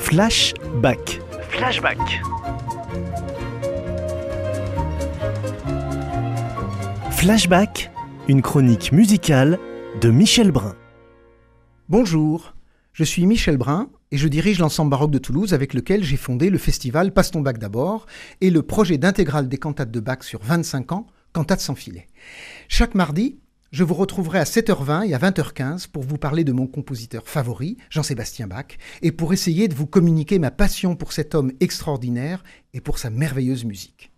Flashback. Flashback, une chronique musicale de Michel Brun. Bonjour, je suis Michel Brun et je dirige l'ensemble baroque de Toulouse avec lequel j'ai fondé le festival Passe ton Bach d'abord et le projet d'intégrale des cantates de Bach sur 25 ans, Cantates sans filet. Chaque mardi, je vous retrouverai à 7h20 et à 20h15 pour vous parler de mon compositeur favori, Jean-Sébastien Bach, et pour essayer de vous communiquer ma passion pour cet homme extraordinaire et pour sa merveilleuse musique.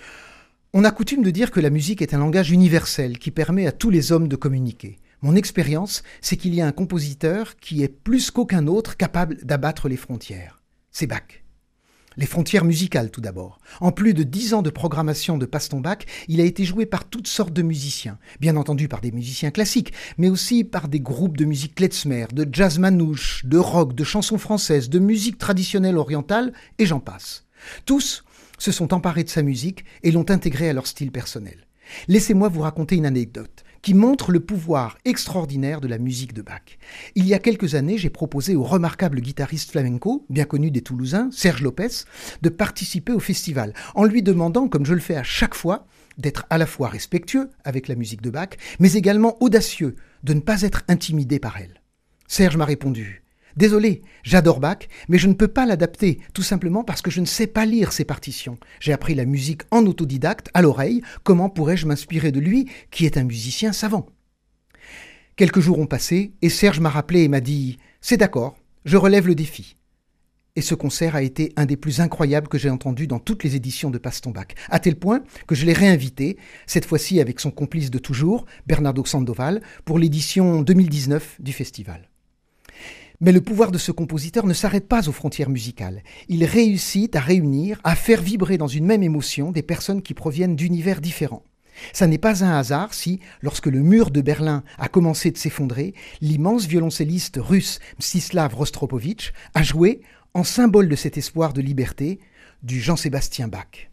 On a coutume de dire que la musique est un langage universel qui permet à tous les hommes de communiquer. Mon expérience, c'est qu'il y a un compositeur qui est plus qu'aucun autre capable d'abattre les frontières. C'est Bach. Les frontières musicales tout d'abord. En plus de 10 ans de programmation de Passe ton Bach, il a été joué par toutes sortes de musiciens. Bien entendu par des musiciens classiques, mais aussi par des groupes de musique klezmer, de jazz manouche, de rock, de chansons françaises, de musique traditionnelle orientale, et j'en passe. Tous se sont emparés de sa musique et l'ont intégrée à leur style personnel. Laissez-moi vous raconter une anecdote qui montre le pouvoir extraordinaire de la musique de Bach. Il y a quelques années, j'ai proposé au remarquable guitariste flamenco, bien connu des Toulousains, Serge Lopez, de participer au festival, en lui demandant, comme je le fais à chaque fois, d'être à la fois respectueux avec la musique de Bach, mais également audacieux, de ne pas être intimidé par elle. Serge m'a répondu: « Désolé, j'adore Bach, mais je ne peux pas l'adapter, tout simplement parce que je ne sais pas lire ses partitions. J'ai appris la musique en autodidacte, à l'oreille, comment pourrais-je m'inspirer de lui, qui est un musicien savant ?» Quelques jours ont passé, et Serge m'a rappelé et m'a dit « C'est d'accord, je relève le défi ». Et ce concert a été un des plus incroyables que j'ai entendu dans toutes les éditions de Passe ton Bach, à tel point que je l'ai réinvité, cette fois-ci avec son complice de toujours, Bernardo Sandoval, pour l'édition 2019 du festival. Mais le pouvoir de ce compositeur ne s'arrête pas aux frontières musicales. Il réussit à réunir, à faire vibrer dans une même émotion des personnes qui proviennent d'univers différents. Ça n'est pas un hasard si, lorsque le mur de Berlin a commencé de s'effondrer, l'immense violoncelliste russe Mstislav Rostropovitch a joué, en symbole de cet espoir de liberté, du Jean-Sébastien Bach.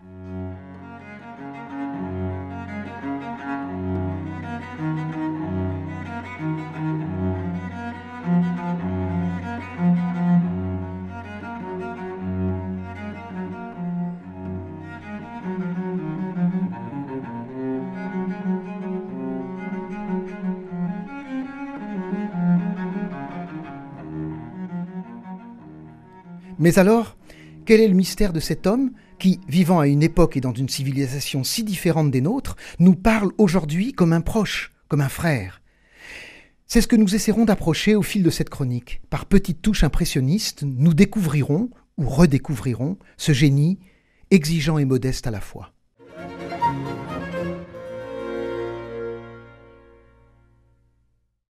Mais alors, quel est le mystère de cet homme qui, vivant à une époque et dans une civilisation si différente des nôtres, nous parle aujourd'hui comme un proche, comme un frère ? C'est ce que nous essaierons d'approcher au fil de cette chronique. Par petites touches impressionnistes, nous découvrirons ou redécouvrirons ce génie exigeant et modeste à la fois.